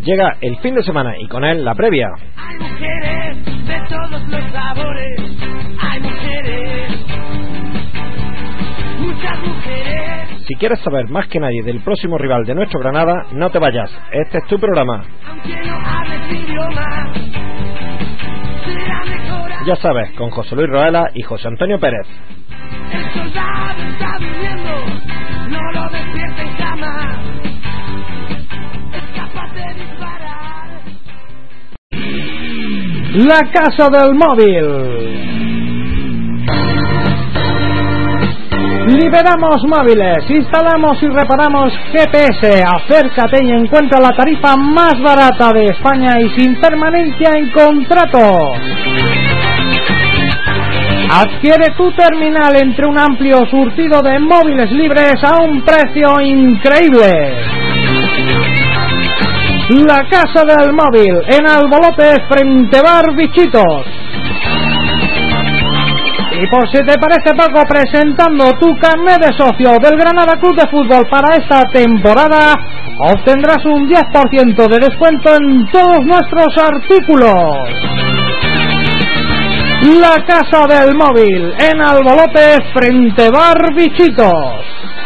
Llega el fin de semana y con él la previa. Hay mujeres de todos los sabores, hay mujeres, muchas mujeres. Si quieres saber más que nadie del próximo rival de nuestro Granada, no te vayas, este es tu programa. Aunque no hables idioma, será mejor. Ya sabes, con José Luis Roela y José Antonio Pérez. El soldado está viviendo, no lo despierten jamás. Es capaz de disparar. La Casa del Móvil. Liberamos móviles, instalamos y reparamos GPS. Acércate y encuentra la tarifa más barata de España y sin permanencia en contrato. Adquiere tu terminal entre un amplio surtido de móviles libres a un precio increíble. La Casa del Móvil, en Albolote, frente Bar Bichitos. Y por si te parece poco, presentando tu carnet de socio del Granada Club de Fútbol para esta temporada, obtendrás un 10% de descuento en todos nuestros artículos. La Casa del Móvil, en Albolote, frente Bar Bichitos.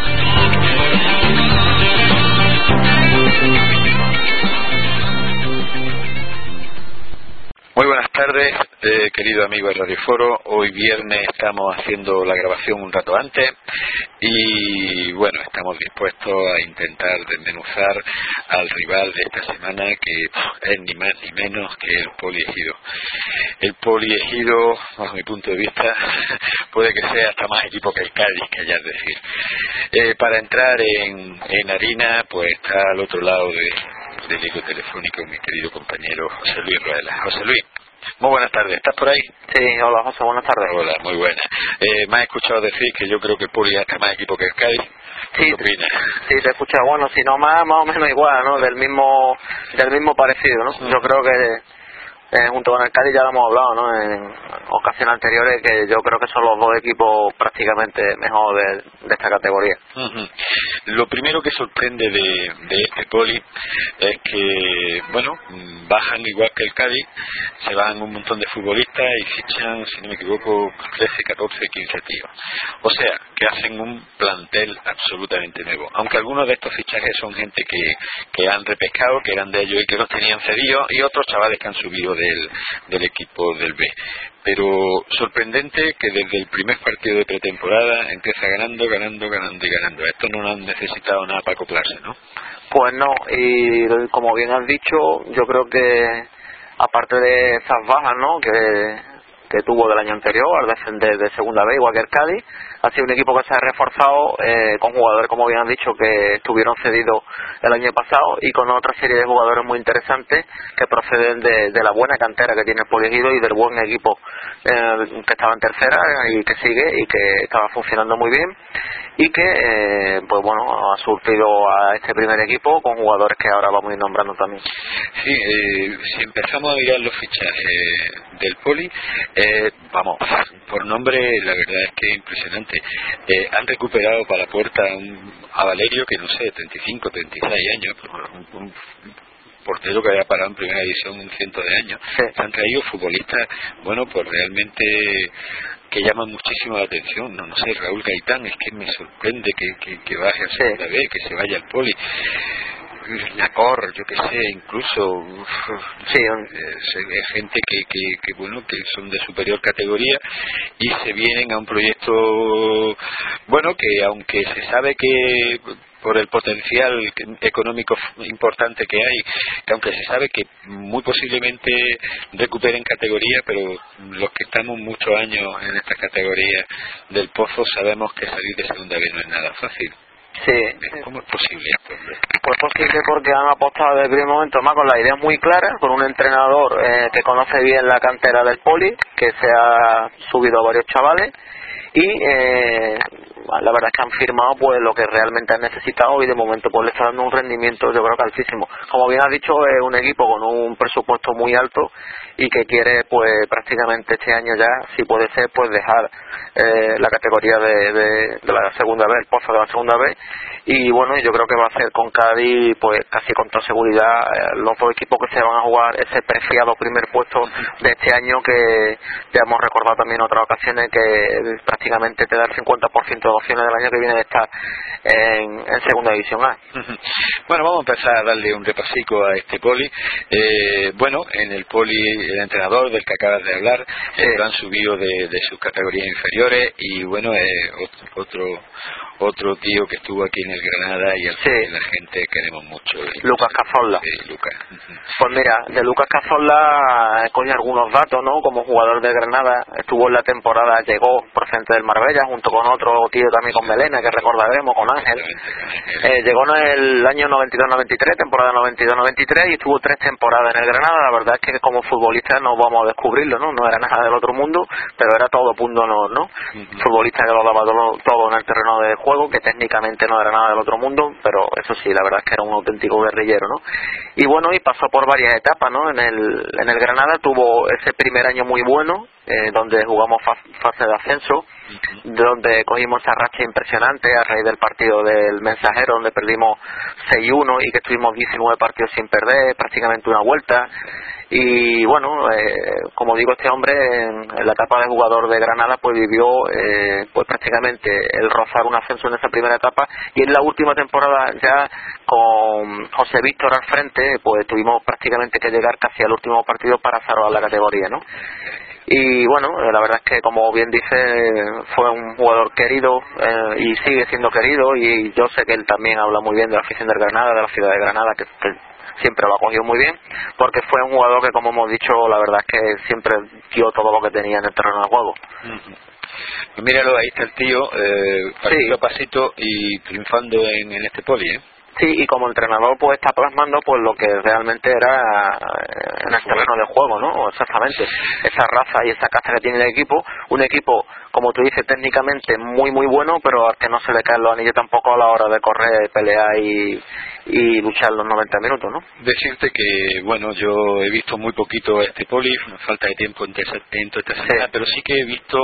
Muy buenas tardes, querido amigo de Radio Foro. Hoy viernes estamos haciendo la grabación un rato antes y bueno, estamos dispuestos a intentar desmenuzar al rival de esta semana, que es ni más ni menos que el Poliegido. El Poliegido, bajo mi punto de vista, puede que sea hasta más equipo que el Cádiz, que ya es decir. Para entrar en harina, pues está al otro lado del eco telefónico mi querido compañero José Luis Ruela. José Luis, muy buenas tardes, ¿estás por ahí? Sí, hola José, buenas tardes. Hola, muy buenas. Me has escuchado decir que yo creo que el Poli está más equipo que el Cádiz. Sí, ¿Qué opinas? Sí, te he escuchado, bueno, si no más o menos igual, ¿no? Del mismo parecido, ¿no? Yo creo que junto con el Cádiz ya lo hemos hablado, ¿no? En ocasiones anteriores, que yo creo que son los dos equipos prácticamente mejor de esta categoría. Lo primero que sorprende de este Poli es que, bueno, bajan igual que el Cádiz, se van un montón de futbolistas y fichan, si no me equivoco, 13, 14, 15 tíos. O sea, que hacen un plantel absolutamente nuevo. Aunque algunos de estos fichajes son gente que han repescado, que eran de ellos y que los tenían cedidos, y otros chavales que han subido del equipo del B. Pero sorprendente que desde el primer partido de pretemporada empieza ganando. Estos no han necesitado nada para acoplarse, ¿no? Pues no, y como bien has dicho, yo creo que aparte de esas bajas, ¿no?, que tuvo del año anterior al descender de segunda B, igual que el Cádiz, ha sido un equipo que se ha reforzado con jugadores, como bien han dicho, que estuvieron cedidos el año pasado y con otra serie de jugadores muy interesantes que proceden de la buena cantera que tiene el Poliegido y del buen equipo que estaba en tercera y que sigue y que estaba funcionando muy bien y que pues bueno, ha surtido a este primer equipo con jugadores que ahora vamos a ir nombrando también. Sí, si empezamos a mirar los fichajes del Poli, vamos, por nombre la verdad es que es impresionante. Han recuperado para la puerta a Valerio, que no sé, 35, 36 años, un portero que había parado en primera división un ciento de años. Sí. Se han traído futbolistas, bueno, pues realmente que llaman muchísimo la atención. No sé, Raúl Gaitán, es que me sorprende que baje a segunda B, que se vaya al Poli. Nacor, yo que sé, incluso gente que bueno, que son de superior categoría y se vienen a un proyecto, bueno, que aunque se sabe que por el potencial económico importante que hay, que aunque se sabe que muy posiblemente recuperen categoría, pero los que estamos muchos años en esta categoría del pozo sabemos que salir de segunda vez no es nada fácil. Sí. ¿Cómo es posible? Pues posible porque han apostado desde el primer momento más con la idea muy clara, con un entrenador que conoce bien la cantera del Poli, que se ha subido a varios chavales y la verdad es que han firmado pues lo que realmente han necesitado y de momento pues le está dando un rendimiento yo creo que altísimo. Como bien has dicho, es un equipo con un presupuesto muy alto y que quiere pues prácticamente este año ya, si puede ser, pues dejar la categoría de la segunda vez, el pozo de la segunda vez. Y bueno, yo creo que va a ser con Cádiz pues casi con toda seguridad los dos equipos que se van a jugar ese preciado primer puesto de este año, que ya hemos recordado también en otras ocasiones que prácticamente te da el 50% de opciones del año que viene de estar en segunda división A. Bueno, vamos a empezar a darle un repasico a este poli. Bueno, en el poli el entrenador del que acabas de hablar, lo han subido de sus categorías inferiores, y bueno, otro tío que estuvo aquí en el Granada y al que la gente queremos mucho, Lucas Cazorla. Lucas. Pues mira, de Lucas Cazorla cogí algunos datos, ¿no? Como jugador de Granada, estuvo en la temporada, llegó procedente del Marbella junto con otro tío también con Melena, que recordaremos, con Ángel. Llegó en el año 92-93, temporada 92-93, y estuvo 3 temporadas en el Granada. La verdad es que como futbolista no vamos a descubrirlo, ¿no? No era nada del otro mundo, pero era todo punto honor, ¿no? Futbolista que lo daba todo en el terreno de juego, que técnicamente no era nada del otro mundo, pero eso sí, la verdad es que era un auténtico guerrillero, ¿no? Y bueno, y pasó por varias etapas, ¿no? En el Granada tuvo ese primer año muy bueno, donde jugamos fase de ascenso, donde cogimos esa racha impresionante a raíz del partido del Mensajero, donde perdimos 6-1 y que estuvimos 19 partidos sin perder, prácticamente una vuelta. Y bueno, como digo, este hombre en la etapa de jugador de Granada pues vivió pues prácticamente el rozar un ascenso en esa primera etapa, y en la última temporada ya con José Víctor al frente pues tuvimos prácticamente que llegar casi al último partido para salvar la categoría, ¿no? Y bueno, la verdad es que como bien dice, fue un jugador querido y sigue siendo querido, y yo sé que él también habla muy bien de la afición del Granada, de la ciudad de Granada, que siempre lo ha cogido muy bien, porque fue un jugador que, como hemos dicho, la verdad es que siempre dio todo lo que tenía en el terreno de juego. Pues míralo, ahí está el tío, pasito a pasito y triunfando en este poli, Sí, y como entrenador pues está plasmando pues lo que realmente era en el terreno de juego, ¿no? Exactamente, esa raza y esa casta que tiene el equipo, un equipo, como tú dices, técnicamente muy muy bueno, pero al que no se le caen los anillos tampoco a la hora de correr, pelear y luchar los 90 minutos, ¿no? Decirte que, bueno, yo he visto muy poquito este poli, falta de tiempo en esta semana, pero sí que he visto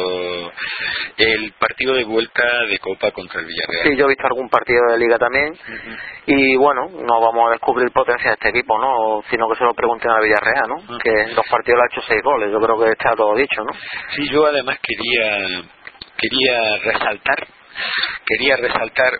el partido de vuelta de Copa contra el Villarreal. Sí, yo he visto algún partido de Liga también. Y bueno, no vamos a descubrir potencia de este equipo, ¿no? Sino que se lo pregunten a Villarreal, ¿no? Que en 2 partidos le ha hecho 6 goles, yo creo que está todo dicho, ¿no? Sí, yo además quería resaltar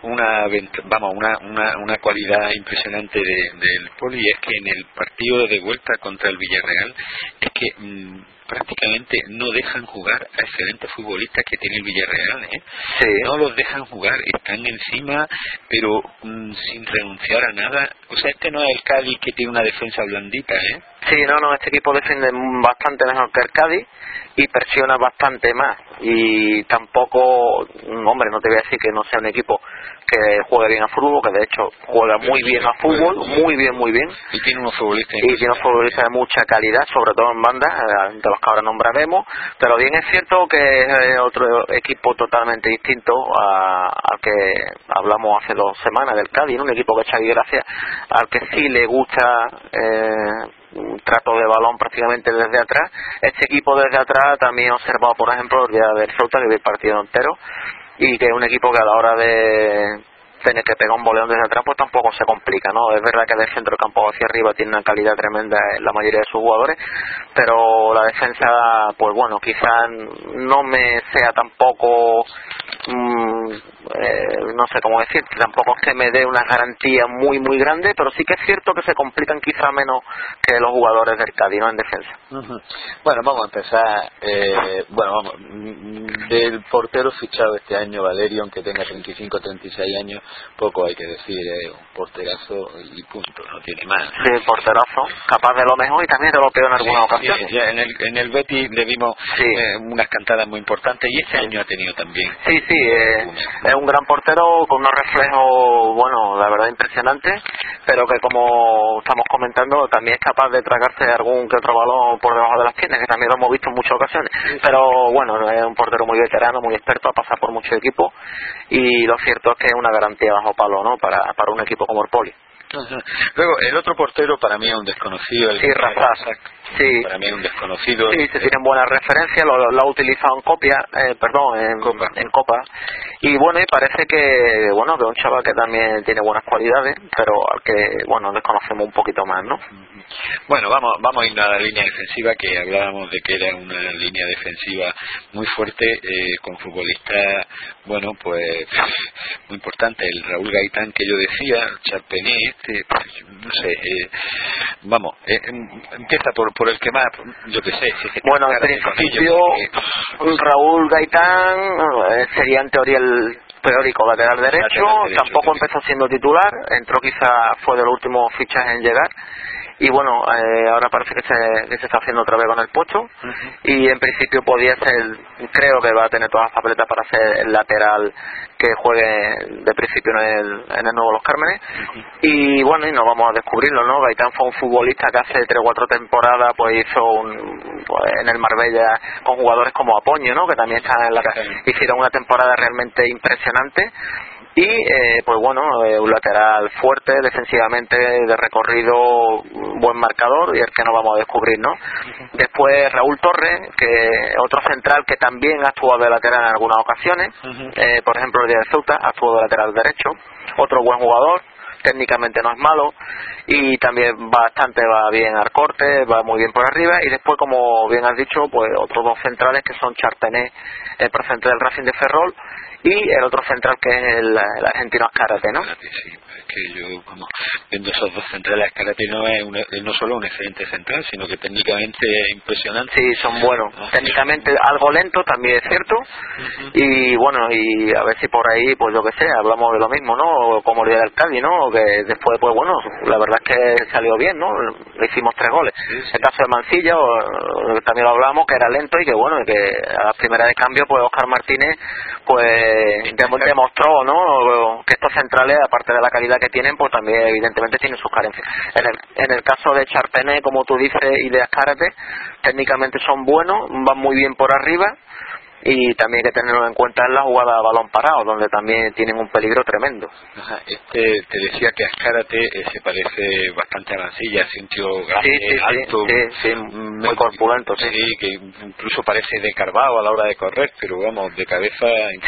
una cualidad impresionante del poli, es que en el partido de vuelta contra el Villarreal es que prácticamente no dejan jugar a excelentes futbolistas que tiene el Villarreal, Sí. No los dejan jugar, están encima, pero sin renunciar a nada. O sea, este no es el Cádiz que tiene una defensa blandita, Sí, no, este equipo defiende bastante mejor que el Cádiz y presiona bastante más, y tampoco, hombre, no te voy a decir que no sea un equipo que juegue bien a fútbol, que de hecho juega muy bien a fútbol, muy bien, y tiene unos futbolistas de mucha calidad, sobre todo en banda, de los que ahora nombraremos, pero bien es cierto que es otro equipo totalmente distinto al que hablamos hace 2 semanas del Cádiz, ¿no? Un equipo que Xavi Gracia, al que sí le gusta un trato de balón prácticamente desde atrás. Este equipo desde atrás también he observado, por ejemplo, el día del Ceuta, que vi el partido entero, y que es un equipo que a la hora de tener que pegar un boleón desde atrás pues tampoco se complica, ¿no? Es verdad que del centro del campo hacia arriba tiene una calidad tremenda en la mayoría de sus jugadores, pero la defensa, pues bueno, quizás no me sea tampoco no sé cómo decir, tampoco es que me dé una garantía muy muy grande, pero sí que es cierto que se complican quizá menos que los jugadores del Cádiz, ¿no? En defensa. Bueno, vamos a empezar del portero fichado este año, Valerio, aunque tenga 35 36 años, poco hay que decir, un porterazo y punto, no tiene más. Sí, el porterazo, capaz de lo mejor y también de lo peor en algunas ocasiones. Sí, en el Betis le vimos unas cantadas muy importantes, y este año ha tenido también. Sí, Gómez. Es un gran portero con unos reflejos, bueno, la verdad impresionantes, pero que como estamos comentando también es capaz de tragarse algún que otro balón por debajo de las piernas, que también lo hemos visto en muchas ocasiones. Pero bueno, es un portero muy veterano, muy experto, ha pasado por muchos equipos y lo cierto es que es una garantía bajo palo, ¿no? Para un equipo como el Poli. Luego, el otro portero para mí es un desconocido, el Razak. Sí. Para mí es un desconocido. Sí, se tienen buenas referencias, lo ha utilizado en Copa. Y bueno, y parece que, bueno, que es un chaval que también tiene buenas cualidades, pero al que, bueno, desconocemos un poquito más, ¿no? Bueno, vamos a ir a la línea defensiva, que hablábamos de que era una línea defensiva muy fuerte, con futbolistas, bueno, pues muy importantes. El Raúl Gaitán que yo decía, Charpené, no sé, empieza por el que más, yo qué sé. Si es que bueno, en principio, Raúl Gaitán sería en teoría el teórico lateral derecho, tampoco empezó siendo titular, entró quizá, fue de los últimos fichajes en llegar. Y bueno, ahora parece que se está haciendo otra vez con el puesto. Y en principio podía ser, creo que va a tener todas las papeletas para ser el lateral que juegue de principio en el Nuevo Los Cármenes. Y bueno, y no vamos a descubrirlo, ¿no? Gaitán fue un futbolista que hace 3 o 4 temporadas pues hizo en el Marbella con jugadores como Apoño, ¿no? Que también están hicieron una temporada realmente impresionante. Y pues bueno, un lateral fuerte defensivamente, de recorrido, buen marcador, y el que no vamos a descubrir, ¿no? Después Raúl Torres, que otro central que también ha actuado de lateral en algunas ocasiones, por ejemplo el día de Ceuta ha actuado de lateral derecho, otro buen jugador, técnicamente no es malo y también va bien al corte, va muy bien por arriba. Y después, como bien has dicho, pues otros 2 centrales que son Charpené, el procedente del Racing de Ferrol, y el otro central que es el argentino Azcárate, ¿no? Sí, es que yo, como viendo esos 2 centrales, Azcárate no solo un excelente central, sino que técnicamente es impresionante. Sí, son buenos. Técnicamente algo lento, también es cierto. Y bueno, y a ver si por ahí, pues yo que sé, hablamos de lo mismo, ¿no? Como el día del Cádiz, ¿no? Que después, pues bueno, la verdad es que salió bien, ¿no? Le hicimos 3 goles. El caso de Mancilla, también lo hablamos, que era lento y que bueno, que a la primera de cambio, pues Óscar Martínez, pues demostró, ¿no? Que estos centrales, aparte de la calidad que tienen, pues también evidentemente tienen sus carencias. En el caso de Charpené, como tú dices, y de Azcárate, técnicamente son buenos, van muy bien por arriba. Y también hay que tenerlo en cuenta en la jugada a balón parado, donde también tienen un peligro tremendo. Te decía que Azcárate se parece bastante a Mancilla, es un tío grande, alto, muy corpulento, sí, que incluso parece de Carvao a la hora de correr, pero vamos, de cabeza.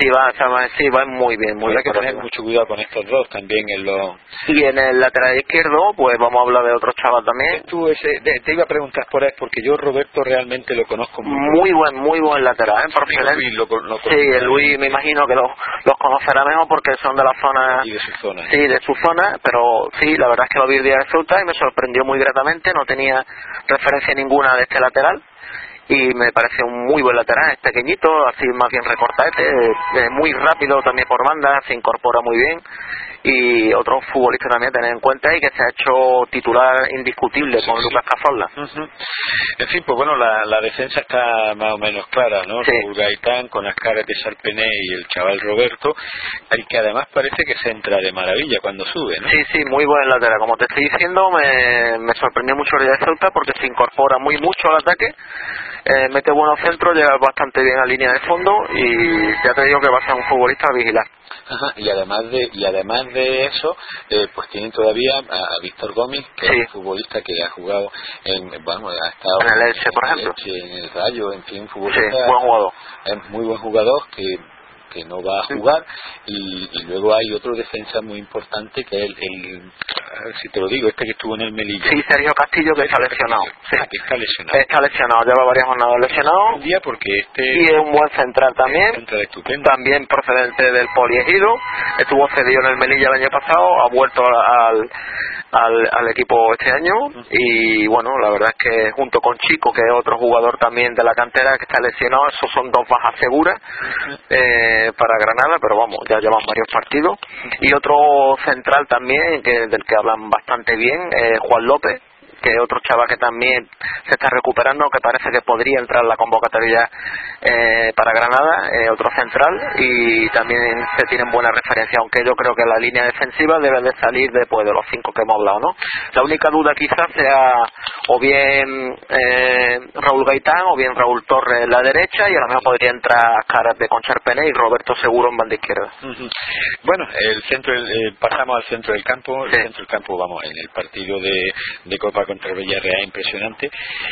Va muy bien, muy bien. Hay que tener mucho cuidado con estos dos también Y en el lateral izquierdo, pues vamos a hablar de otro chaval también. Te iba a preguntar por él, porque yo Roberto realmente lo conozco muy buen lateral, Luis sí, el Luis me imagino que los conocerá mejor porque son de la zona. Y de su zona. Sí, de su zona, pero sí, la verdad es que lo vi el día de Ceuta y me sorprendió muy gratamente, no tenía referencia ninguna de este lateral. Y me parece un muy buen lateral, es pequeñito, así más bien recortadete, muy rápido también por banda, se incorpora muy bien. Y otro futbolista también a tener en cuenta y que se ha hecho titular indiscutible con Lucas Cazorla. En fin, pues bueno, la defensa está más o menos clara, ¿no? Sí. Raúl Gaitán con Azcárate, Charpené y el chaval Roberto, el que además parece que se entra de maravilla cuando sube, ¿no? Sí, muy buen lateral. Como te estoy diciendo, me sorprendió mucho el día de Ceuta porque se incorpora muy mucho al ataque, mete buenos centros, llega bastante bien a línea de fondo y ya te digo que va a ser un futbolista a vigilar. Y además de eso, pues tienen todavía a Víctor Gómez, que es un futbolista que ha jugado ha estado en el Elche, por ejemplo, en el Rayo, en fin, un futbolista, buen jugador. Es muy buen jugador que no va a jugar. Y luego hay otro defensa muy importante que es si te lo digo, que estuvo en el Melilla. Sí, Sergio Castillo, que está lesionado. Que está lesionado. Está lesionado, lleva varias jornadas lesionado. Un día porque y es un buen central también. Central estupendo. También procedente del Poliegido. Estuvo cedido en el Melilla el año pasado, ha vuelto al equipo este año. Y bueno, la verdad es que junto con Chico, que es otro jugador también de la cantera que está lesionado, esos son 2 bajas seguras para Granada, pero vamos, ya llevan varios partidos. Y otro central también, del que hablan bastante bien, Juan López, que otro chaval que también se está recuperando, que parece que podría entrar en la convocatoria para Granada, otro central, y también se tienen buena referencia, aunque yo creo que la línea defensiva debe de salir después de los 5 que hemos hablado, ¿no? La única duda quizás sea o bien Raúl Gaitán o bien Raúl Torres en la derecha, y a lo mejor podría entrar Caras de Concharpené y Roberto Seguro en banda izquierda. Bueno, el centro, pasamos al centro del campo. El Sí. centro del campo, vamos, en el partido de Copa contra el Villarreal, impresionante.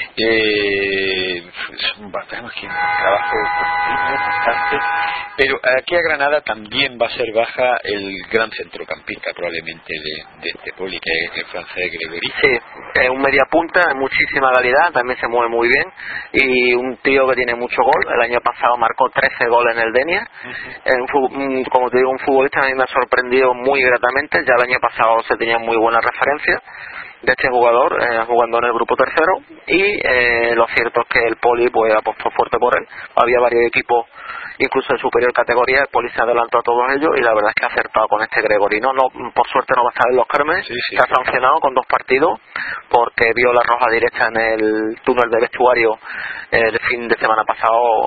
Tenemos que un trabajo bastante, pero aquí a Granada también va a ser baja el gran centrocampista probablemente de este Poli, que es el francés Gregory. Sí, es un media punta de muchísima calidad, también se mueve muy bien, y un tío que tiene mucho gol. El año pasado marcó 13 goles en el Denia. Como te digo, un futbolista a mí me ha sorprendido muy gratamente. Ya el año pasado se tenía muy buena referencia de este jugador, jugando en el grupo tercero, y lo cierto es que el Poli pues apostó fuerte por él. Había varios equipos incluso en superior categoría, el Poli se adelantó a todos ellos, y la verdad es que ha acertado con este Gregory. No, por suerte no va a estar en Los Cármenes. Sí. Está sancionado con 2 partidos porque vio la roja directa en el túnel de vestuario el fin de semana pasado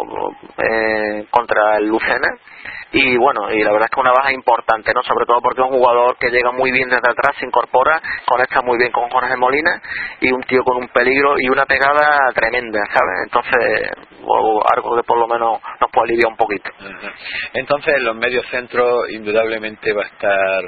contra el Lucena. Y bueno, y la verdad es que una baja importante, ¿no? Sobre todo porque es un jugador que llega muy bien desde atrás, se incorpora, conecta muy bien con Jorge Molina, y un tío con un peligro y una pegada tremenda, ¿sabes? Entonces, algo que por lo menos nos puede aliviar un poquito. Entonces, en los medios centros indudablemente va a estar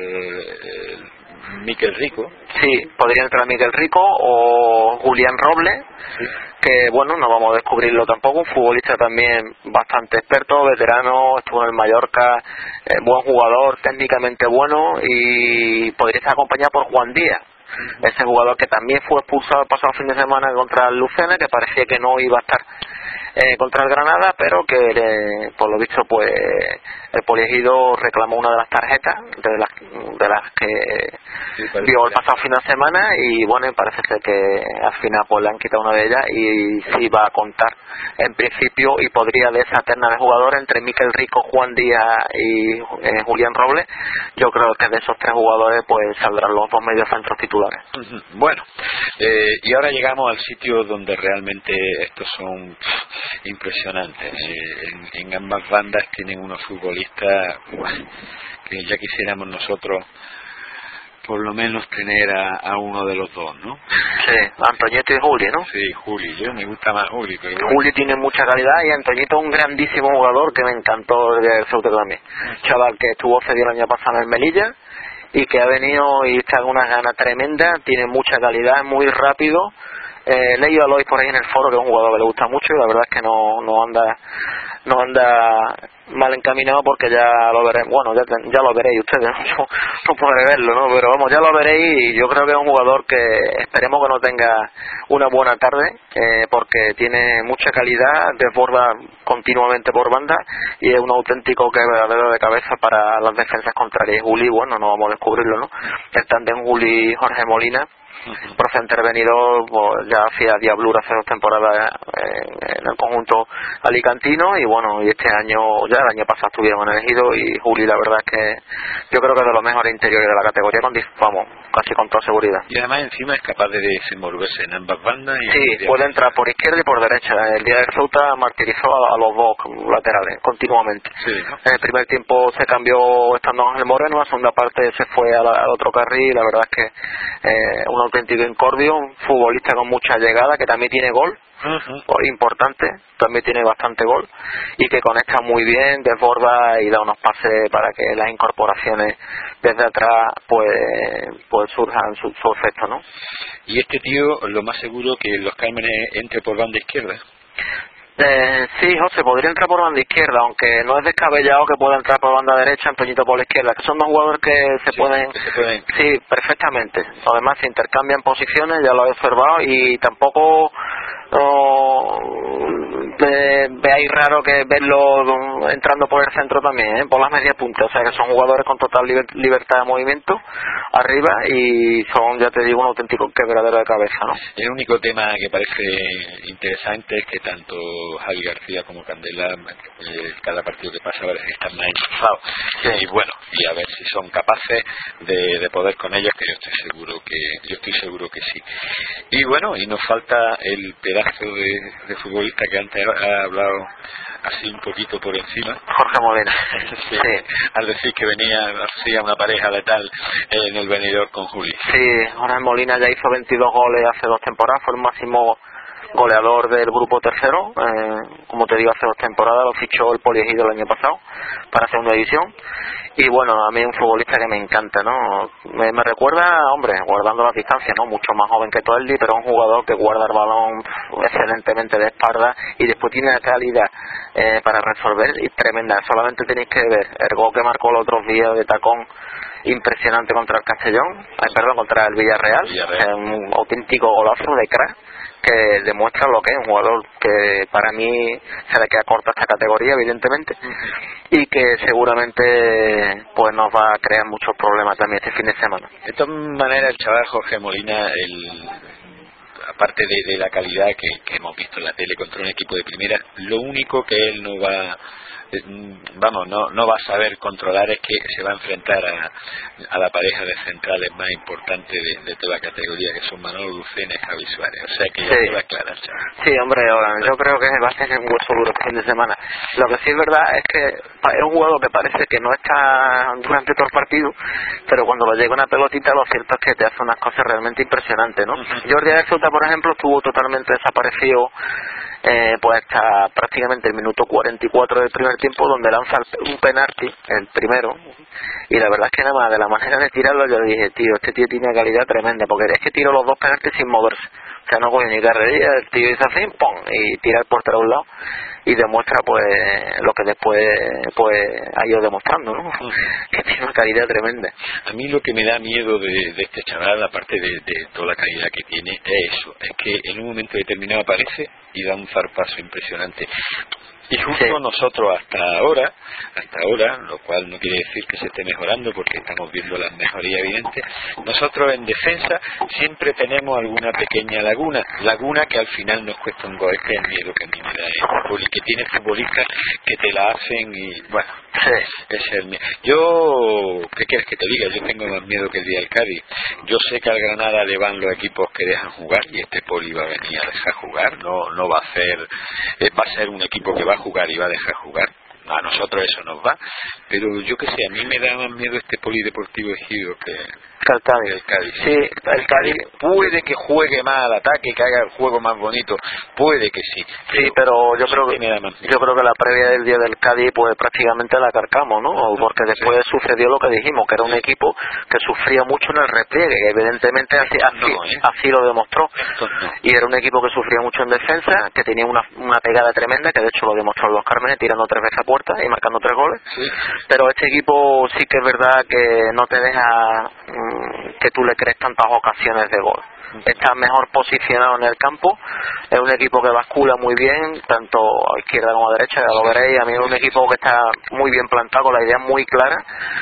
Miquel Rico. Sí, podría entrar Miguel Rico o Julián Robles, Sí. que bueno, no vamos a descubrirlo tampoco, un futbolista también bastante experto, veterano, estuvo en el Mallorca, buen jugador, técnicamente bueno, y podría estar acompañado por Juan Díaz, ese jugador que también fue expulsado el pasado fin de semana contra el Lucena, que parecía que no iba a estar contra el Granada, pero que por lo visto pues el Poliegido reclamó una de las tarjetas de las que vio el pasado fin de semana, y bueno, parece ser que al final pues le han quitado una de ellas, y sí va a contar en principio, y podría, de esa terna de jugadores entre Miquel Rico, Juan Díaz y Julián Robles, yo creo que de esos 3 jugadores pues saldrán los 2 mediocentros titulares. Bueno, y ahora llegamos al sitio donde realmente estos son impresionantes. En ambas bandas tienen unos futbolistas que ya quisiéramos nosotros por lo menos tener a uno de los dos, ¿no? Sí, Antoñito y Juli, ¿no? Sí, Juli, yo me gusta más Juli, pero bueno. Juli tiene mucha calidad, y Antoñito es un grandísimo jugador que me encantó de Ceuta también. Chaval que estuvo cedido el año pasado en el Melilla, y que ha venido y está con unas ganas tremendas, tiene mucha calidad, muy rápido. Leí a Lois por ahí en el foro, que es un jugador que le gusta mucho, y la verdad es que no anda mal encaminado, porque ya lo veréis, bueno, ya lo veréis ustedes, no podré verlo, ¿no? Pero vamos, ya lo veréis, y yo creo que es un jugador que esperemos que no tenga una buena tarde, porque tiene mucha calidad, desborda continuamente por banda, y es un auténtico quebradero de cabeza para las defensas contrarias. Y Juli, bueno, no vamos a descubrirlo, ¿no? El tándem Juli-Jorge Molina, profe intervenido, pues ya hacía diablura hace 2 temporadas en el conjunto alicantino, y bueno, y este año, ya el año pasado estuvieron elegidos, y Juli la verdad es que yo creo que es de los mejores interiores de la categoría, vamos, casi con toda seguridad. Y además encima es capaz de desenvolverse en ambas bandas. Sí, puede entrar por izquierda y por derecha. El día de Ceuta martirizó a los 2 laterales continuamente. Sí, ¿no? En el primer tiempo se cambió estando Ángel Moreno, en la segunda parte se fue al otro carril, y la verdad es que un auténtico incordio, un futbolista con mucha llegada, que también tiene gol, importante, también tiene bastante gol, y que conecta muy bien, desborda y da unos pases para que las incorporaciones desde atrás pues surjan su efecto, ¿no? Y este tío, lo más seguro que Los Cármenes entre por banda izquierda. Sí, José, podría entrar por banda izquierda, aunque no es descabellado que pueda entrar por banda derecha, Antoñito por la izquierda, que son 2 jugadores que se pueden... Sí, perfectamente. Además se intercambian posiciones, ya lo he observado, y tampoco veáis raro que verlo entrando por el centro también, por las medias puntas, o sea que son jugadores con total libertad de movimiento arriba y son, ya te digo, un auténtico quebradero de cabeza, ¿no? El único tema que parece interesante es que tanto Javi García como Candela, cada partido que pasa ahora están más enchufados, y bueno, y a ver si son capaces de poder con ellos, que yo estoy seguro que sí. Y bueno, y nos falta el pedazo de futbolista que antes ha hablado así un poquito por encima, Jorge Molina. sí. Al decir que hacía una pareja letal en el venidor con Juli. Sí, Jorge Molina ya hizo 22 goles hace 2 temporadas, fue el máximo goleador del grupo tercero, como te digo, hace 2 temporadas lo fichó el Poliegido el año pasado para segunda división. Y bueno, a mí es un futbolista que me encanta, ¿no? Me recuerda, hombre, guardando las distancias, ¿no? Mucho más joven que Toeldi, pero un jugador que guarda el balón excelentemente de espalda y después tiene la calidad para resolver y tremenda. Solamente tenéis que ver el gol que marcó los otros días de tacón, impresionante contra el Castellón, contra el Villarreal. Un auténtico golazo de crack que demuestra lo que es un jugador que para mí se le queda corta esta categoría, evidentemente, y que seguramente pues nos va a crear muchos problemas también este fin de semana. De todas maneras, el chaval Jorge Molina, aparte de la calidad que hemos visto en la tele contra un equipo de primera, lo único que él no va a saber controlar es que se va a enfrentar a la pareja de centrales más importantes de toda la categoría, que son Manolo Lucena y Javi Suárez, o sea que ya se va a aclarar, chaval. Sí, hombre, yo creo que va a tener un hueso duro este fin de semana. Lo que sí es verdad es que es un jugador que parece que no está durante todo el partido, pero cuando le llega una pelotita lo cierto es que te hace unas cosas realmente impresionantes, ¿no? Jordi Arzuta, por ejemplo, estuvo totalmente desaparecido pues hasta prácticamente el minuto 44 del primer tiempo, donde lanza un penalti, el primero, y la verdad es que nada más de la manera de tirarlo yo dije, tío, este tío tiene una calidad tremenda, porque es que tiró los 2 penaltis sin moverse, o sea, no cogió ni carrerilla, el tío hizo así, ¡pum!, y tira el portero a un lado y demuestra pues lo que después pues ha ido demostrando, ¿no? Que tiene una calidad tremenda. A mí lo que me da miedo de este chaval, aparte de toda la calidad que tiene, es eso, es que en un momento determinado aparece y da un zarpazo impresionante. Y justo nosotros hasta ahora, lo cual no quiere decir que se esté mejorando porque estamos viendo las mejorías evidentes, nosotros en defensa siempre tenemos alguna pequeña laguna que al final nos cuesta un gol, que es el miedo que a mí me da y que tiene futbolistas que te la hacen y bueno, es el miedo. Yo, ¿qué quieres que te diga? Yo tengo más miedo que el día del Cádiz. Yo sé que al Granada le van los equipos que dejan jugar y este Poli va a venir a dejar jugar, no va a hacer, va a ser un equipo que va a jugar y va a dejar jugar. A nosotros eso nos va, pero yo que sé, a mí me da más miedo este Polideportivo Ejido que el Cádiz. Sí, el Cádiz puede que juegue más al ataque, que haga el juego más bonito, puede que sí. Sí, pero yo creo que la previa del día del Cádiz pues prácticamente la carcamos, ¿no? Porque después sucedió lo que dijimos, que era un equipo que sufría mucho en el repliegue, evidentemente así lo demostró. Y era un equipo que sufría mucho en defensa, que tenía una pegada tremenda, que de hecho lo demostró los Cármenes, tirando 3 veces a puerta y marcando 3 goles. Sí. Pero este equipo sí que es verdad que no te deja que tú le crees tantas ocasiones de gol. Está mejor posicionado en el campo, es un equipo que bascula muy bien, tanto a izquierda como a derecha, ya lo veréis. A mí es un equipo que está muy bien plantado, con la idea muy clara,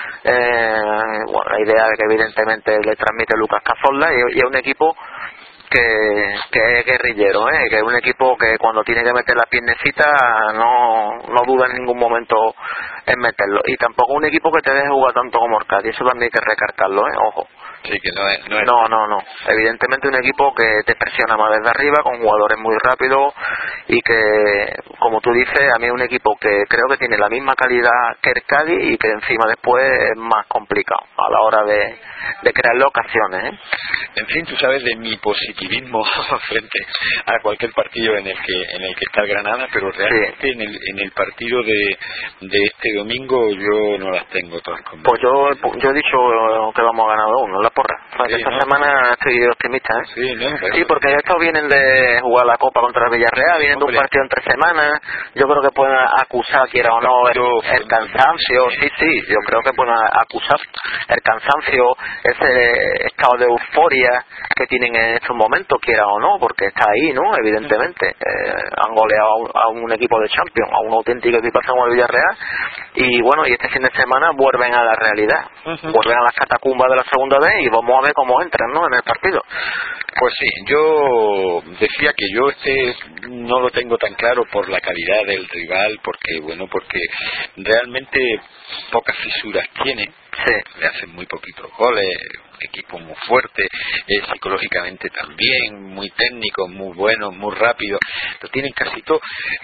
la idea que evidentemente le transmite Lucas Cazorla, y es un equipo que es guerrillero, que es un equipo que cuando tiene que meter la piernecita no duda en ningún momento en meterlo, y tampoco un equipo que te deje jugar tanto como el Cádiz, eso también hay que recargarlo, ojo. Sí, que no es. No. Evidentemente un equipo que te presiona más desde arriba, con jugadores muy rápidos y que, como tú dices, a mí es un equipo que creo que tiene la misma calidad que el Cádiz y que encima después es más complicado a la hora de crearle ocasiones. En fin, tú sabes de mi positivismo frente a cualquier partido en el que está el Granada, pero realmente sí. en el partido de este domingo yo no las tengo todas conmigo. Pues yo he dicho que vamos a ganar 1, la porra. Sí, esta semana estoy optimista, Sí, porque estos vienen de jugar la Copa contra el Villarreal, vienen de un partido entre semanas. Yo creo que pueden acusar, quiera o no, el cansancio. Sí, yo creo que pueden acusar el cansancio, ese estado de euforia que tienen en estos momentos momento, quiera o no, porque está ahí, ¿no? Evidentemente. Han goleado a un equipo de Champions, a un auténtico equipazo como el Villarreal, y bueno, y este fin de semana vuelven a la realidad, vuelven a las catacumbas de la segunda vez y vamos a ver cómo entran, ¿no?, en el partido. Pues sí, yo decía que yo no lo tengo tan claro por la calidad del rival, porque realmente pocas fisuras tiene. Sí. Le hacen muy poquitos goles, equipo muy fuerte, psicológicamente también, muy técnico, muy bueno, muy rápido, lo tienen casi todo,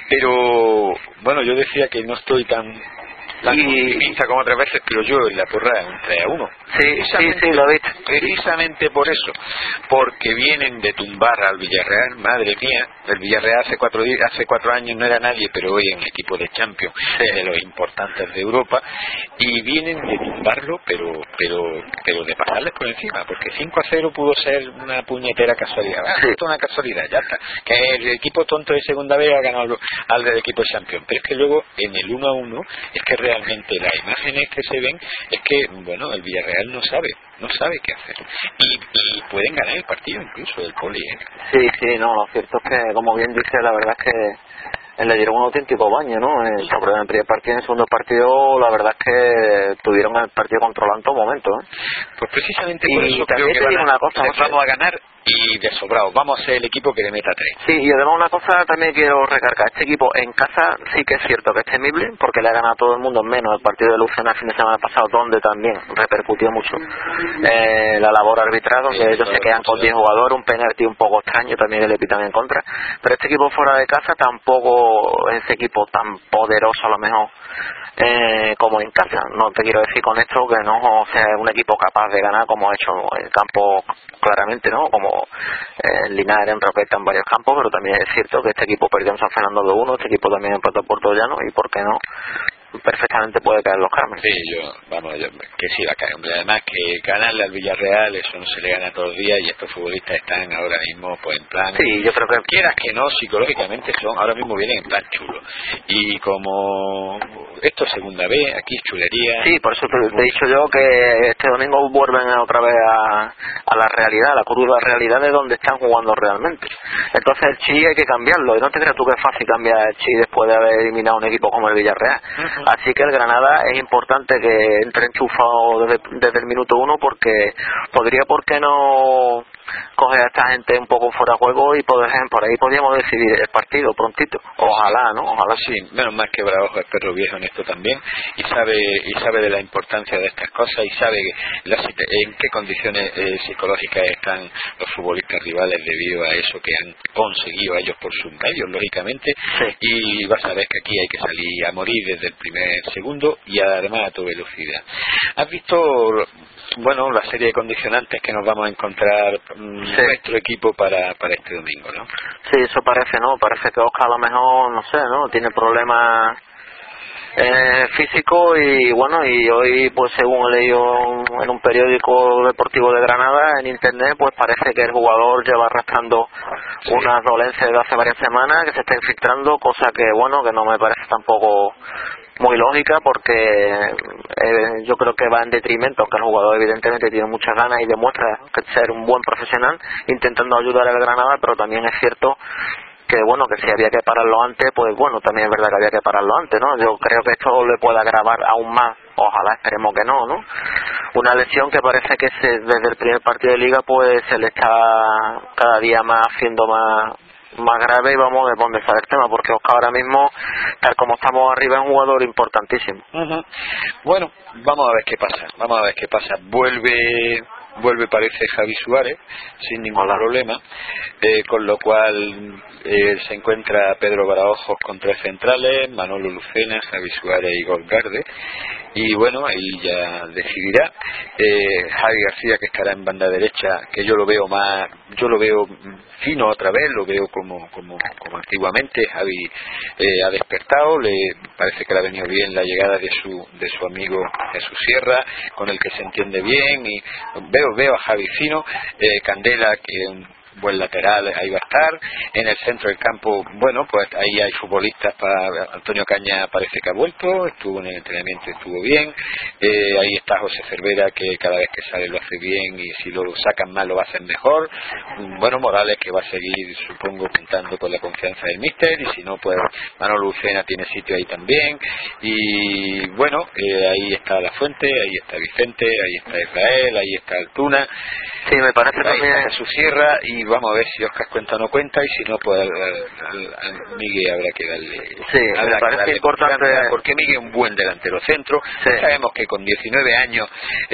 pero bueno, yo decía que no estoy tan optimista como otras veces, pero yo en la porra un 3-1. Sí, lo he visto. Precisamente por eso, porque vienen de tumbar al Villarreal, madre mía, el Villarreal hace 4 años no era nadie, pero hoy en el equipo de Champions, de los importantes de Europa, y vienen de tumbarlo, pero de pasarles por encima, porque 5-0 pudo ser una puñetera casualidad. Esto es una casualidad, ya está. Que el equipo tonto de segunda vez ha ganado al del equipo de Champions, pero es que luego en el 1-1 es que realmente las imágenes que se ven es que, bueno, el Villarreal no sabe qué hacer, y pueden ganar el partido incluso el Poli, ¿eh? Sí, no, lo cierto es que, como bien dice, la verdad es que le dieron un auténtico baño, ¿no? Sobre el primer partido y en el segundo partido, la verdad es que tuvieron el partido controlado en todo momento, ¿eh? Pues precisamente por y eso creo que vamos a ganar y de sobrado, vamos a ser el equipo que le meta 3. Sí, y además una cosa también quiero recargar, este equipo en casa sí que es cierto que es temible, porque le ha ganado a todo el mundo, menos el partido de Lucena el fin de semana pasado, donde también repercutió mucho la labor arbitral, donde ellos se quedan con 10 jugadores, un penalti un poco extraño, también le pitan en contra, pero este equipo fuera de casa tampoco es ese equipo tan poderoso a lo mejor como en casa. No te quiero decir con esto que no sea un equipo capaz de ganar como ha hecho el campo claramente, ¿no? Como en Linares, en Roqueta, en varios campos, pero también es cierto que este equipo perdió en San Fernando 2-1, este equipo también empató a Puerto Llano, y por qué no, perfectamente puede caer los Cármenes. Sí, que sí va a caer, hombre. Además que ganarle al Villarreal, eso no se le gana todos los días, y estos futbolistas están ahora mismo pues en plan, sí, yo creo que quieras que no, psicológicamente ahora mismo vienen en plan chulo, y como esto es segunda vez, aquí chulería. Sí, por eso te he dicho yo que este domingo vuelven otra vez a la realidad, a la cruda realidad de donde están jugando realmente. Entonces el chi hay que cambiarlo, y no te creas tú que es fácil cambiar el chi después de haber eliminado un equipo como el Villarreal. Así que el Granada es importante que entre enchufado desde el minuto 1, porque podría, ¿por qué no coger a esta gente un poco fuera de juego y por ahí podríamos decidir el partido prontito? Ojalá, ¿no? Ojalá. Sí, menos mal que Bravo es perro viejo en esto también, y sabe de la importancia de estas cosas, y sabe en qué condiciones psicológicas están los futbolistas rivales debido a eso que han conseguido ellos por sus medios, lógicamente. Sí. Y vas a ver que aquí hay que salir a morir desde el primer segundo, y además a tu velocidad. ¿Has visto, bueno, la serie de condicionantes que nos vamos a encontrar nuestro equipo para este domingo, ¿no? Sí, eso parece, ¿no? Parece que Oscar a lo mejor, no sé, ¿no? Tiene problemas físico, y bueno, y hoy pues según he leído en un periódico deportivo de Granada en internet, pues parece que el jugador lleva arrastrando unas dolencias de hace varias semanas que se está infiltrando, cosa que bueno, que no me parece tampoco muy lógica, porque yo creo que va en detrimento, que el jugador evidentemente tiene muchas ganas y demuestra ser un buen profesional intentando ayudar al Granada, pero también es cierto que bueno, que si había que pararlo antes, pues bueno, también es verdad que había que pararlo antes, ¿no? Yo creo que esto le puede agravar aún más, ojalá, esperemos que no, ¿no? Una lesión que parece que desde el primer partido de Liga pues se le está cada día más haciendo más grave, y vamos a ver dónde sale el tema, porque Oscar ahora mismo, tal como estamos arriba, es un jugador importantísimo. Bueno, vamos a ver qué pasa. Vuelve parece Javi Suárez sin ningún problema, con lo cual se encuentra Pedro Baraojos con 3 centrales, Manolo Lucena, Javi Suárez y Golgarde, y bueno, ahí ya decidirá. Javi García, que estará en banda derecha, que yo lo veo fino otra vez, lo veo como antiguamente. Javi ha despertado, le parece que le ha venido bien la llegada de su amigo Jesús Sierra, con el que se entiende bien, y veo a Javi fino. Candela, que buen lateral, ahí va a estar. En el centro del campo, bueno, pues ahí hay futbolistas. Antonio Caña parece que ha vuelto, estuvo en el entrenamiento, estuvo bien. Ahí está José Cervera, que cada vez que sale lo hace bien, y si lo sacan mal lo va a hacer mejor. Bueno, Morales, que va a seguir, supongo, contando con la confianza del míster, y si no, pues Manolo Lucena tiene sitio ahí también. Y bueno, ahí está La Fuente, ahí está Vicente, ahí está Israel, ahí está Altuna. Sí, me parece ahí también está su sierra, y vamos a ver si Oscar cuenta o no cuenta, y si no, pues al Miguel habrá que darle. Sí, me parece importante, porque Miguel es un buen delantero centro. Sí. Ya sabemos que con 19 años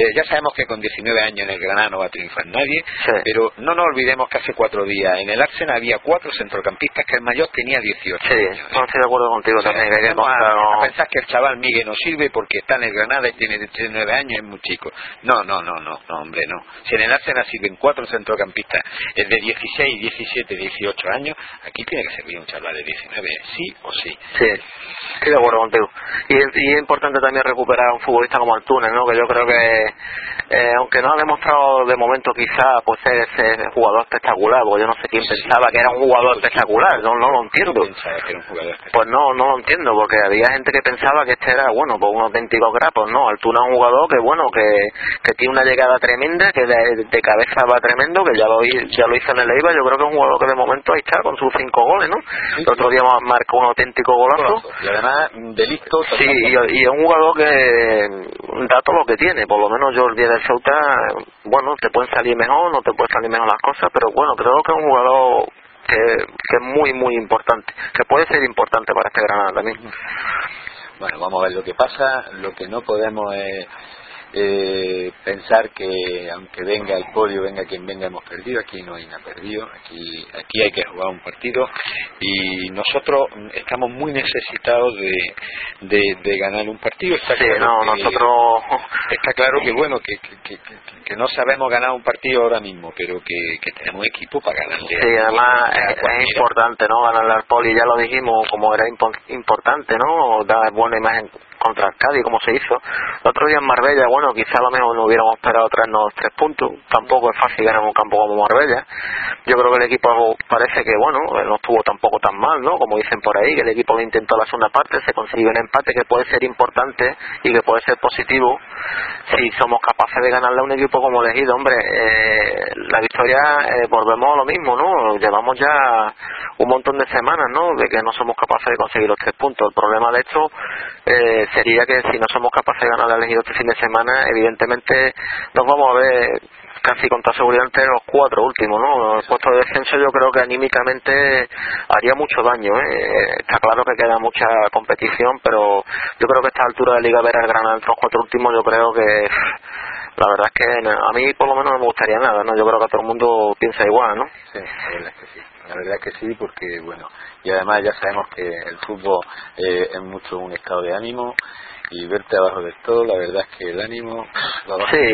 en el Granada no va a triunfar nadie, sí. Pero no nos olvidemos que hace 4 días en el Arsenal había 4 centrocampistas, que el mayor tenía 18 sí, años. no estoy de acuerdo contigo también. A pensar que el chaval Miguel no sirve porque está en el Granada y tiene 19 años, es muy chico. No, hombre, no. Si en el Arsenal sirven 4 centrocampistas de 16, 17, 18 años, aquí tiene que servir un chaval de 19, sí o sí. Sí, estoy de acuerdo contigo. Y es importante también recuperar a un futbolista como Altuna, ¿no? Que yo creo que, aunque no ha demostrado de momento quizá pues ser ese jugador espectacular, porque yo no sé quién pensaba que era un jugador espectacular, no lo entiendo. Pensaba que era un jugador espectacular. Pues no lo entiendo, porque había gente que pensaba que este era, bueno, pues un auténtico grapos, ¿no? Altuna es un jugador que, bueno, que tiene una llegada tremenda, que de cabeza va tremendo, que ya lo hizo en el Eibar. Yo creo que es un jugador que de momento ahí está con sus 5 goles, ¿no? Sí, el otro día marcó un auténtico golazo. Y además de listo. Sí, y es un jugador que da todo lo que tiene. Por lo menos yo el día del Ceuta, bueno, te pueden salir mejor, no te pueden salir mejor las cosas, pero bueno, creo que es un jugador que es muy, muy importante, que puede ser importante para este Granada también. Bueno, vamos a ver lo que pasa. Lo que no podemos es pensar que aunque venga el Polio, venga quien venga, hemos perdido. Aquí no hay nada perdido, aquí hay que jugar un partido, y nosotros estamos muy necesitados de ganar un partido. Está claro que bueno, que no sabemos ganar un partido ahora mismo, pero que tenemos equipo para ganarle. Sí, además es importante, ¿no? Ganarle al Poli, ya lo dijimos, como era importante, ¿no? Dar buena imagen contra el Cádiz, como se hizo el otro día en Marbella. Bueno, quizá a lo mejor no hubiéramos esperado traernos 3 puntos. Tampoco es fácil ganar un campo como Marbella. Yo creo que el equipo parece que, bueno, no estuvo tampoco tan mal, ¿no? Como dicen por ahí, que el equipo lo intentó la segunda parte, se consiguió un empate que puede ser importante y que puede ser positivo si somos capaces de ganarle a un equipo como Elegido. Hombre, la victoria, volvemos a lo mismo, ¿no? Llevamos ya un montón de semanas, ¿no? De que no somos capaces de conseguir los 3 puntos. El problema de esto sería que si no somos capaces de ganar al Elegido este fin de semana, evidentemente nos vamos a ver casi con toda seguridad entre los 4 últimos, ¿no? El puesto de descenso yo creo que anímicamente haría mucho daño, ¿eh? Está claro que queda mucha competición, pero yo creo que a esta altura de Liga ver al Granada entre los 4 últimos, yo creo que la verdad es que a mí por lo menos no me gustaría nada, ¿no? Yo creo que todo el mundo piensa igual, ¿no? Sí, la verdad es que sí. La verdad es que sí, porque bueno, y además ya sabemos que el fútbol es mucho un estado de ánimo, y verte abajo del todo, la verdad es que el ánimo lo baja. Sí,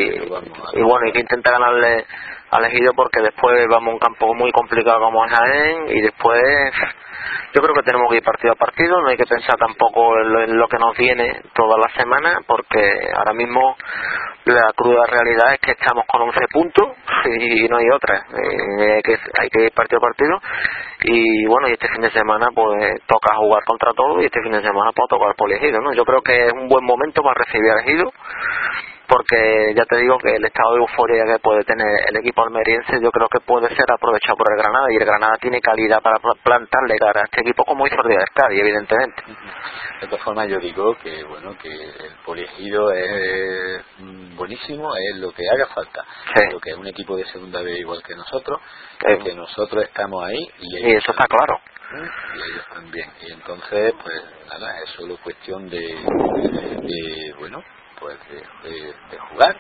y bueno, hay que intentar ganarle al Ejido, porque después vamos a un campo muy complicado como es Jaén, y después yo creo que tenemos que ir partido a partido. No hay que pensar tampoco en lo que nos viene toda la semana, porque ahora mismo la cruda realidad es que estamos con 11 puntos y no hay otra. Hay que ir partido a partido, y bueno, y este fin de semana pues toca jugar contra todos, y este fin de semana pues tocar por Ejido, ¿no? Yo creo que es un buen momento para recibir al Ejido, porque ya te digo que el estado de euforia que puede tener el equipo almeriense, yo creo que puede ser aprovechado por el Granada, y el Granada tiene calidad para plantarle cara a este equipo, como hizo el día del Cádiz, evidentemente. De todas formas, yo digo que bueno, que el Poliegido es buenísimo, es lo que haga falta. Sí. Lo que es un equipo de segunda B igual que nosotros, que nosotros estamos ahí, y eso está claro. Y ellos también. Y entonces, pues nada, es solo cuestión de bueno, pues de jugar,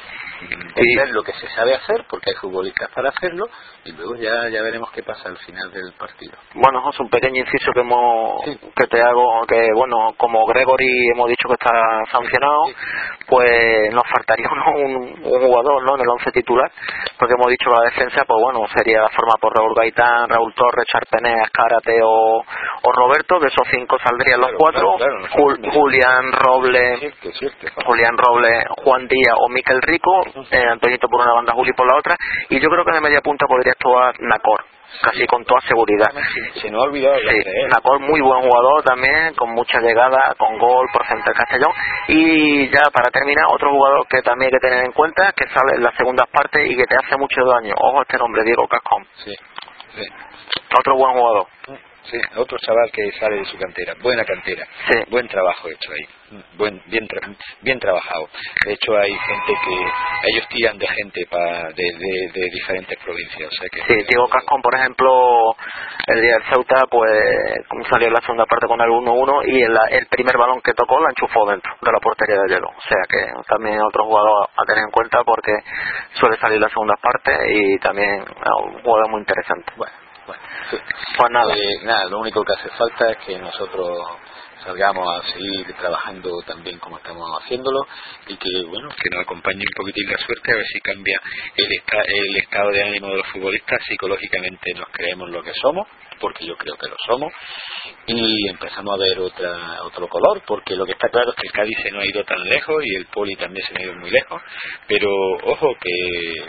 de hacer lo que se sabe hacer, porque hay futbolistas para hacerlo, y luego ya veremos qué pasa al final del partido. Bueno, José, un pequeño inciso que te hago, que bueno, como Gregory hemos dicho que está sancionado, pues nos faltaría un jugador, ¿no?, en el 11 titular, porque hemos dicho que la defensa, pues bueno, sería formada por Raúl Gaitán, Raúl Torres, Charpenea, Escárate o Roberto. De esos 5 saldrían los 4, Julián Robles, Juan Díaz o Miquel Rico, Antoñito por una banda, Juli por la otra, y yo creo que de media punta podría actuar Nacor, casi con toda seguridad. Se nos ha olvidado sí, Nacor, muy buen jugador también, con mucha llegada, con gol por frente al Castellón. Y ya para terminar, otro jugador que también hay que tener en cuenta, que sale en las segundas partes y que te hace mucho daño. Ojo a este nombre, Diego Cascón. Sí. Otro buen jugador. Sí, otro chaval que sale de su cantera, buena cantera, buen trabajo hecho ahí, bien trabajado. De hecho hay gente que ellos tiran de gente de diferentes provincias, o sea que sí, Diego Cascón, por ejemplo, el día del Ceuta, pues como salió en la segunda parte con el 1-1 y el primer balón que tocó la enchufó dentro de la portería de hielo, o sea que también otro jugador a tener en cuenta porque suele salir en la segunda parte y también un jugador muy interesante. Pues nada, lo único que hace falta es que nosotros salgamos a seguir trabajando también como estamos haciéndolo y que que nos acompañe un poquitín la suerte a ver si cambia el estado de ánimo de los futbolistas. Psicológicamente nos creemos lo que somos, porque yo creo que lo somos, y empezamos a ver otro color, porque lo que está claro es que el Cádiz se nos ha ido tan lejos y el Poli también se nos ha ido muy lejos, pero ojo que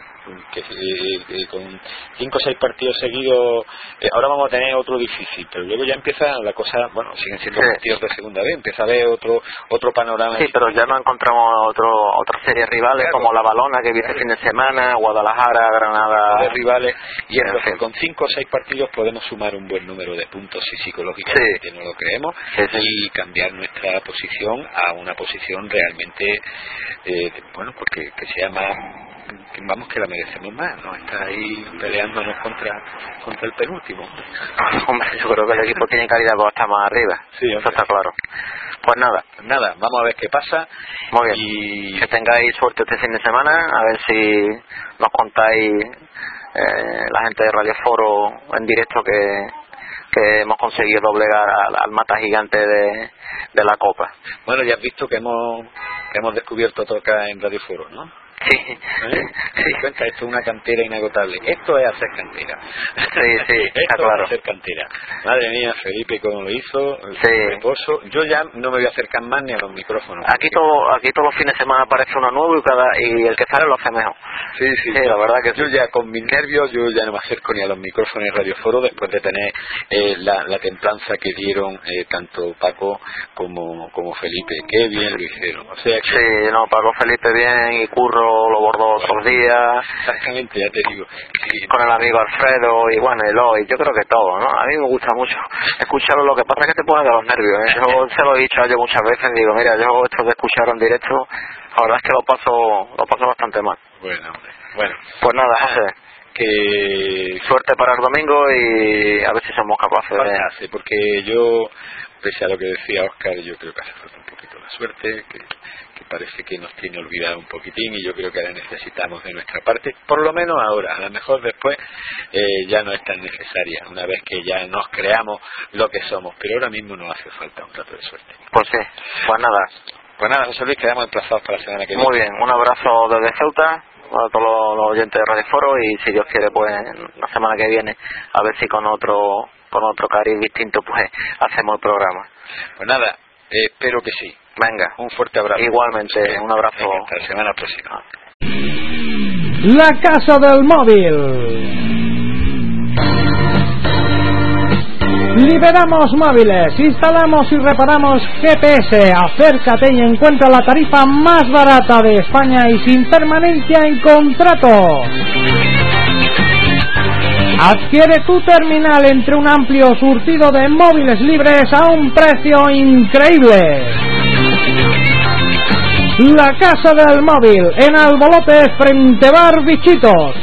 con 5 o 6 partidos seguidos ahora vamos a tener otro difícil, pero luego ya empieza la cosa, siguen siendo partidos de segunda vez, empieza a haber otro panorama. Sí, pero ya no encontramos otras series rivales, como la Balona que viene fin de semana, Guadalajara, Granada, de rivales, y entonces con 5 o 6 partidos podemos sumar un buen número de puntos si psicológicamente no lo creemos, y cambiar nuestra posición a una posición realmente porque que sea más, que la merecemos más, no está ahí peleándonos contra el penúltimo. Hombre, yo creo que el equipo tiene calidad para estar más arriba, eso está claro. Pues nada, vamos a ver qué pasa. Muy bien, y que tengáis suerte este fin de semana, a ver si nos contáis la gente de Radio Foro en directo que hemos conseguido doblegar al mata gigante de la Copa. Bueno, ya has visto que hemos descubierto tocar en Radio Foro, ¿no? Sí. Cuenta, esto es una cantera inagotable. Esto es hacer cantera. Sí, esto claro. Es hacer cantera. Madre mía, Felipe, cómo lo hizo. Reposo. Yo ya no me voy a acercar más ni a los micrófonos. Aquí todos los fines de semana aparece uno nuevo y el que sale lo hace mejor. Sí, la verdad que yo ya con mis nervios, yo ya no me acerco ni a los micrófonos de Radio Foro después de tener la templanza que dieron tanto Paco como Felipe. Qué bien lo hicieron. O sea que... Sí, Paco, Felipe bien, y Curro lo bordó todos los días. Exactamente, ya te digo. Sí. Con el amigo Alfredo y Eloy, yo creo que todo, ¿no? A mí me gusta mucho escucharlo, lo que pasa es que te pone de los nervios, ¿eh? Yo se lo he dicho a ellos muchas veces, digo, mira, yo esto de escuchar en directo, la verdad es que lo paso bastante mal. Bueno. Pues nada, José, que suerte para el domingo y a ver si somos capaces de... Porque yo, pese a lo que decía Óscar, yo creo que hace falta un poquito la suerte, que parece que nos tiene olvidado un poquitín, y yo creo que ahora necesitamos de nuestra parte, por lo menos ahora, a lo mejor después ya no es tan necesaria, una vez que ya nos creamos lo que somos, pero ahora mismo nos hace falta un rato de suerte. Pues sí, pues nada, José Luis, quedamos emplazados para la semana que viene. Muy bien, un abrazo desde Ceuta a todos los oyentes de Radio Foro, y si Dios quiere, pues la semana que viene a ver si con otro cariz distinto pues hacemos el programa. Pues nada, espero que sí. Venga, un fuerte abrazo. Igualmente, un abrazo. Venga, hasta la semana próxima. La Casa del Móvil. Liberamos móviles, instalamos y reparamos GPS. Acércate y encuentra la tarifa más barata de España y sin permanencia en contrato. Adquiere tu terminal entre un amplio surtido de móviles libres a un precio increíble. La Casa del Móvil, en Albolote, frente Bar Bichitos.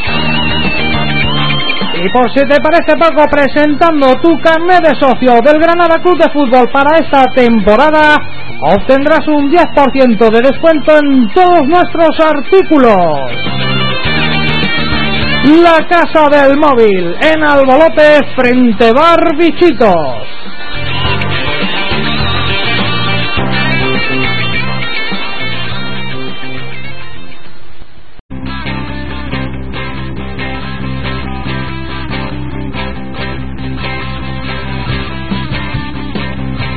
Y por si te parece poco, presentando tu carnet de socio del Granada Club de Fútbol para esta temporada, obtendrás un 10% de descuento en todos nuestros artículos. La Casa del Móvil, en Albolote, frente Bar Bichitos.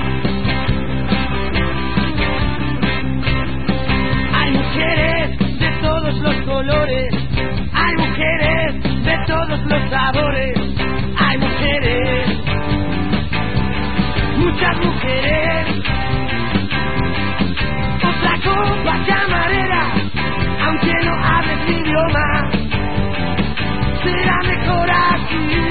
Hay mujeres de mujeres. Otra copa camarera, aunque no hables mi idioma, será mejor así.